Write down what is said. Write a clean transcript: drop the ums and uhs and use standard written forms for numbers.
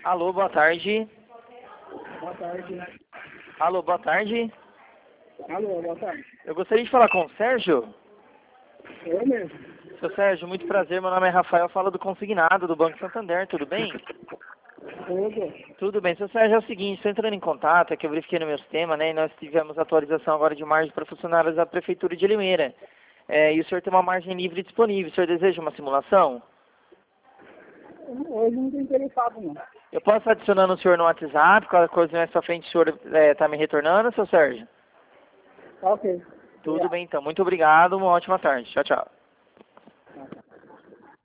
Alô, boa tarde. Boa tarde. Alô, boa tarde. Alô, boa tarde. Eu gostaria de falar com o Sérgio. Eu mesmo. Seu Sérgio, muito prazer. Meu nome é Rafael, falo do Consignado, do Banco Santander, tudo bem? Tudo. Tudo bem. Seu Sérgio, é o seguinte, estou entrando em contato, é que eu verifiquei no meu sistema, né, e nós tivemos atualização agora de margem para funcionários da Prefeitura de Limeira. E o senhor tem uma margem livre disponível. O senhor deseja uma simulação? Hoje não estou interessado, não. Eu posso estar adicionando o senhor no WhatsApp, qualquer coisa mais pra frente o senhor está me retornando, seu Sérgio? Tá ok. Tudo bem, então. Muito obrigado, uma ótima tarde. Tchau, tchau.